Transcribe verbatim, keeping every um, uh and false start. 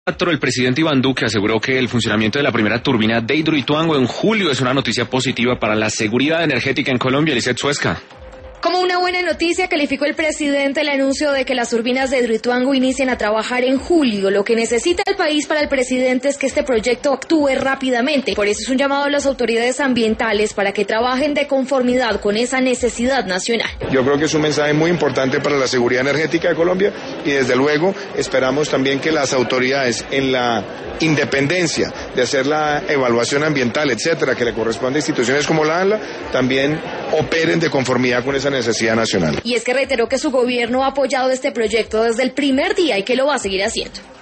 El presidente Iván Duque aseguró que el funcionamiento de la primera turbina de Hidroituango en julio es una noticia positiva para la seguridad energética en Colombia. Lizeth Suezca. Como una buena noticia, calificó el presidente el anuncio de que las turbinas de Hidroituango inician a trabajar en julio. Lo que necesita el país para el presidente es que este proyecto actúe rápidamente. Por eso es un llamado a las autoridades ambientales para que trabajen de conformidad con esa necesidad nacional. Yo creo que es un mensaje muy importante para la seguridad energética de Colombia y desde luego esperamos también que las autoridades, en la independencia de hacer la evaluación ambiental, etcétera, que le corresponde a instituciones como la ANLA, también operen de conformidad con esa necesidad nacional. Y es que reiteró que su gobierno ha apoyado este proyecto desde el primer día y que lo va a seguir haciendo.